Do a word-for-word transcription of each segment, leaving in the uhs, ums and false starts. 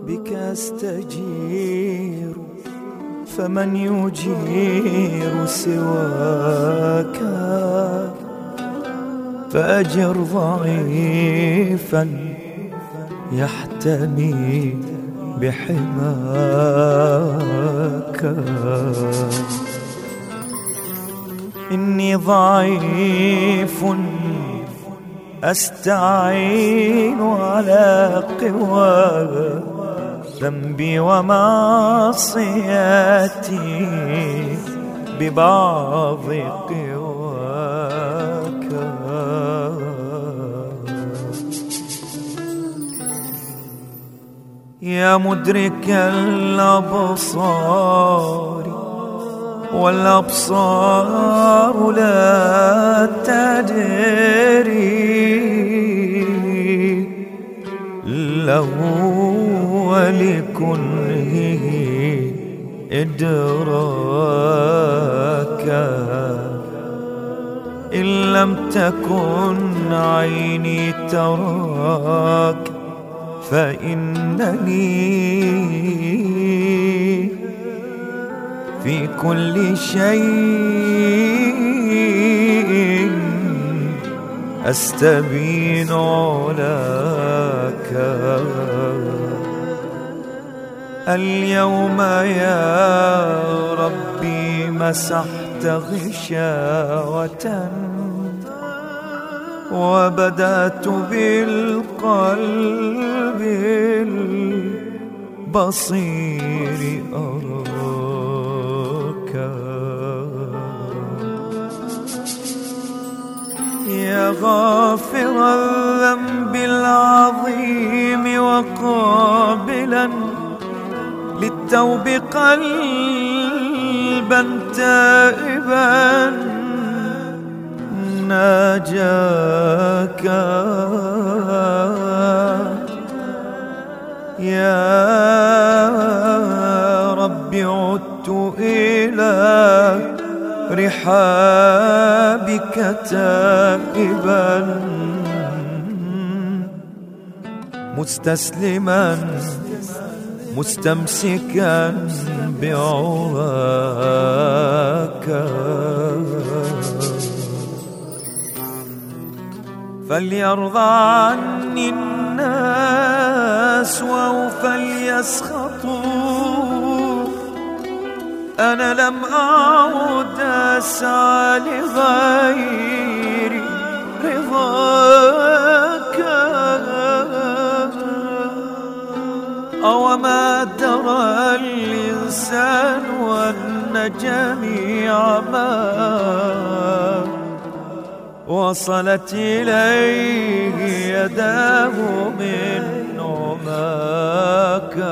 بك أستجير فمن يجير سواك، فأجر ضعيفا يحتمي بحماك. إني ضعيف أستعين على قوى ذنبي ومعصيتي ببعض قواك. يا مدرك الأبصار والأبصار لا تدري له ولكنه إدراكا. إن لم تكن عيني تراك فإنني في كل شيء أستبين علاك. اليوم يا ربي مسحت غشاوة وبدأت بالقلب البصير أراك. يا غافر الذنب العظيم وقابلا للتوب قلبا تائبا ناجاك. يا رب عدت إلى رحابك تائبا مستسلما مستمسكا بعواك. فليرضى عني الناس أو فليسخطوا، أنا لم أعد أسعى لغير رضاك. أو ما درى الإنسان أن جميع ما وصلت إليه يداه من نعماك.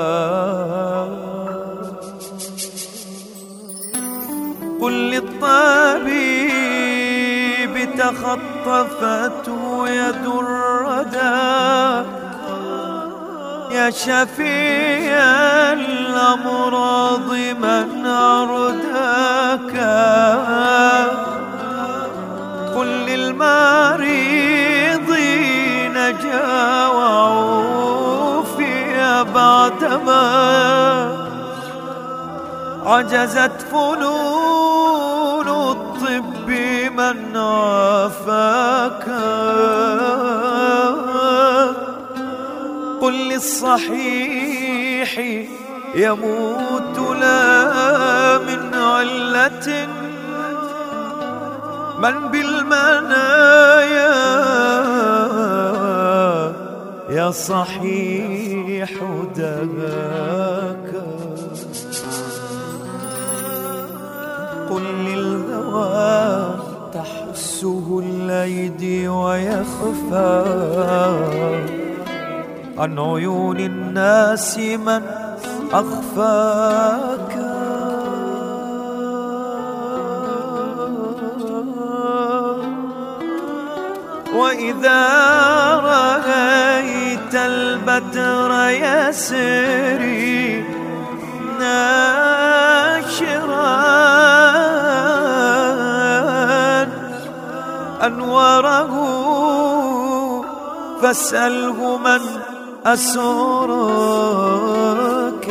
قل للطبيب تخطفته يد الردى، يا شفيع الأمراض من أرداك. قل للمريضين جاء وعوفي بعدما عجزت فنون الطب من عافاك. قل للصحيح يموت لا من علة من بالمنايا، يا صحيح دهاك. قل للهوى تحسه الأيدي ويخفى عن عيون الناس من أخفاك. وإذا رأيت البدر يسري ناشرا أنواره فاسأله من أسرك،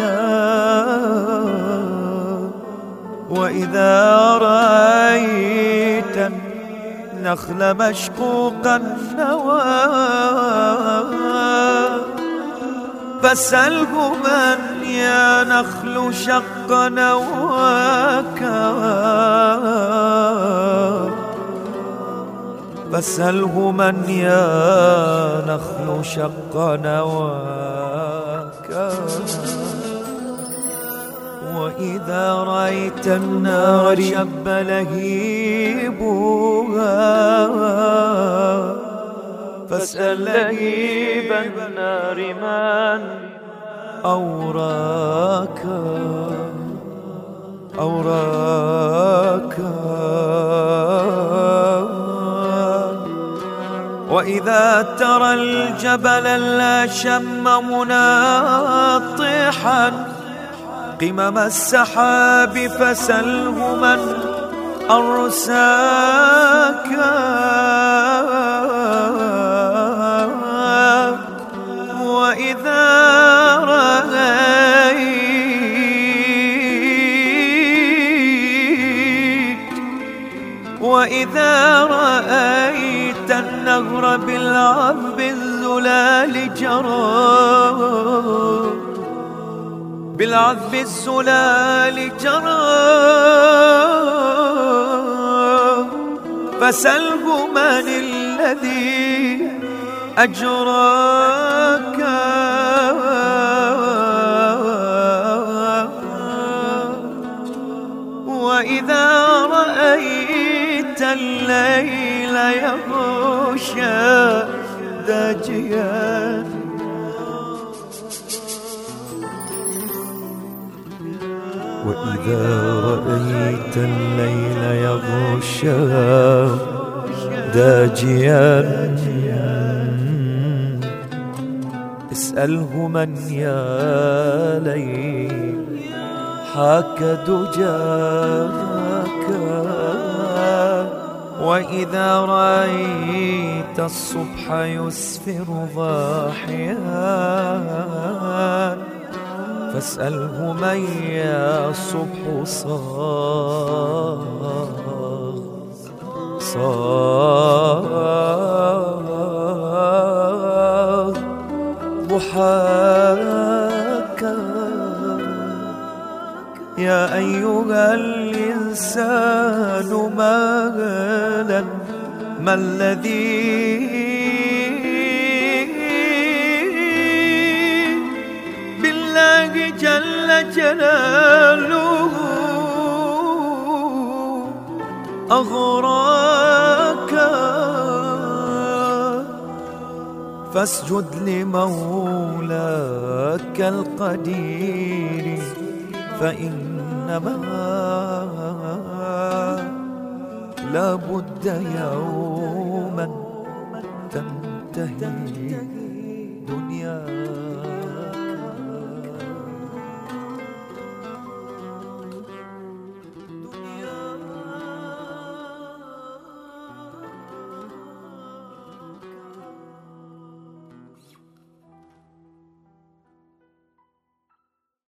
وإذا رأيت النخل مشقوق النوى فاسأله من يا نخل شق نواك، فاسأله من يا نخل شق نواك. وإذا رأيت النار شب لهيبها فاسأل لهيب النار من أوراك، أوراك. وإذا ترى الجبل الأشم مناطحا قمم السحاب فسله من أرساك، وإذا رأيت وإذا رأيت النهر بالعذب الزلال جرى، بالعذب الزلال جرى فسله من الذي أجراك، وإذا رأيت الليل يغشى داجيا وإذا رأيت الليل يغشى داجيا اسأله من يا ليل حاك دجاك، وإذا رأيت الصبح يسفر ضاحيا فاسأله من يا الصبح صاغ صاغ ضحاك. يا أيها الإنسان مالا ما الذي بالله جل جلاله أغراك، فاسجد لمولاك القدير فإنما لا بد يوما تنتهي